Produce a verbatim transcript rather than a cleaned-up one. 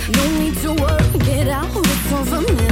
No need to work it out, it's all for me.